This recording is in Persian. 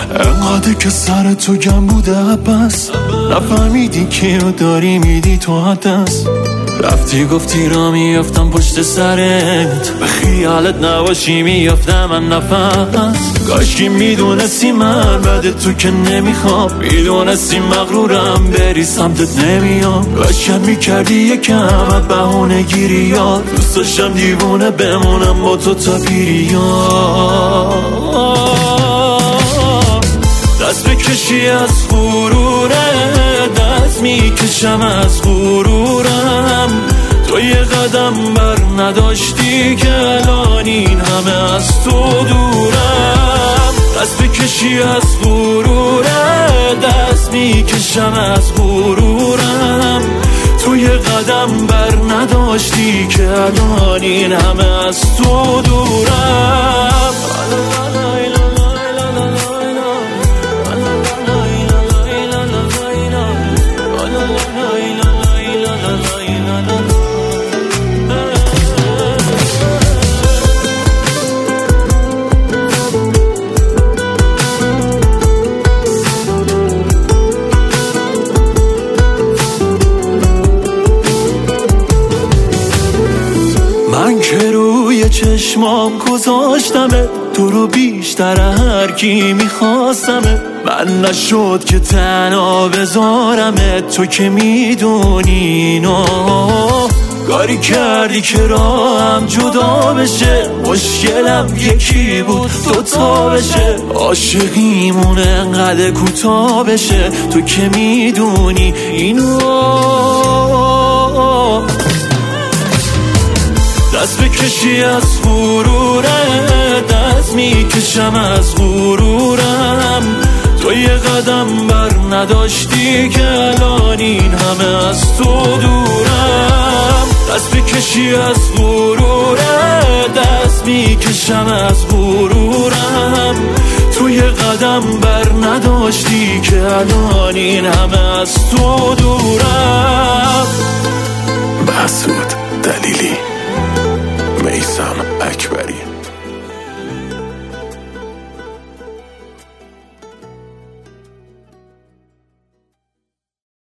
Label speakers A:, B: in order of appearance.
A: انقدر که سر تو گم بوده بس نفهمیدی کیو داری میدی تو دست رفتی گفتی را میافتم پشت سرت به خیالت نباشی میافتم من نفس کاشکی میدونستی من بعد تو که نمیخوام میدونستی مغرورم بری سمتت نمیام کاشکم میکردی یکم بهونه گیری یار دوست داشتم دیوونه بمونم با تو تا پیریان دست بکشی از غروره دست میکشم از غرورم تو یه قدم بر نداشتی که الان این همه از تو دورم دست بکشی از غروره دست میکشم از غرورم تو یه قدم بر نداشتی که الان این همه از تو دورم من که روی چشمام گذاشتمه تو رو بیشتر هر کی میخواستمه من نشد که تنها بذارمه تو که میدونی اینو کاری کردی که راهم جدا بشه مشکلم یکی بود دوتا بشه عاشقیمون انقدر کوتاه بشه تو که میدونی اینو دست بکشی از غروره دست میکشم از غرورم تو یه قدم بر نداشتی که الان این همه از تو دورم دست بکشی از غروره دست میکشم از غرورم تو یه قدم بر نداشتی که الان این همه از تو دورم
B: مسعود دلیلی